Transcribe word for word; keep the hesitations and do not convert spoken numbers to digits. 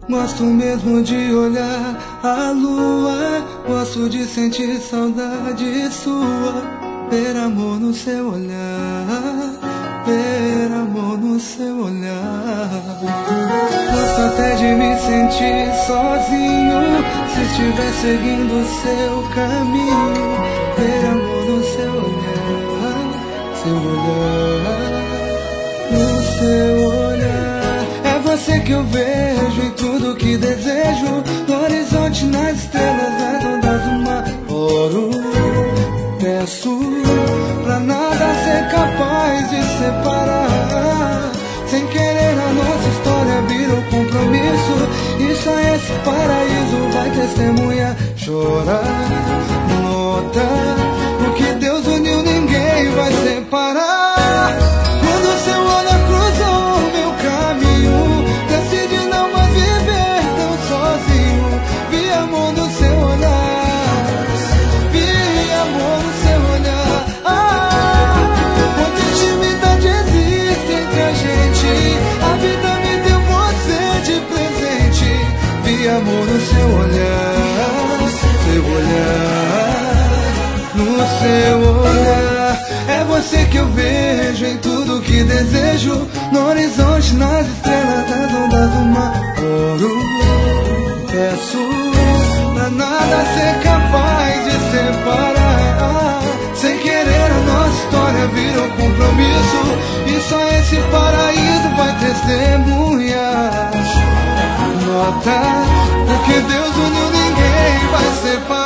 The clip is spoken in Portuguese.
Gosto mesmo de olhar a lua, gosto de sentir saudade sua, ver amor no seu olhar, ver amor no seu olhar. Gosto até de me sentir sozinho, se estiver seguindo o seu caminho, ver amor no seu olhar, seu olhar, no seu olhar. É você que eu vejo em tudo que desejo, no horizonte, nas estrelas, nas ondas do mar. Oro, peço pra nada ser capaz de separar. Sem querer a nossa história virou compromisso, e só esse paraíso vai testemunhar. Chorar, notar, o que Deus uniu ninguém vai separar. Quando seu olhar cruzou o meu caminho, decidi não mais viver tão sozinho. Vi amor no seu olhar, vi amor no seu olhar. Ah, quanta intimidade existe entre a gente, a vida me deu você de presente. Vi amor no seu olhar, seu olhar, no seu olhar. É você que eu vejo em tudo que desejo, no horizonte, nas estrelas, nas ondas do mar. Oro, peço pra nada ser capaz de separar. Sem querer a nossa história virou compromisso, e só esse paraíso vai testemunhar. Nota, porque Deus uniu ninguém vai separar.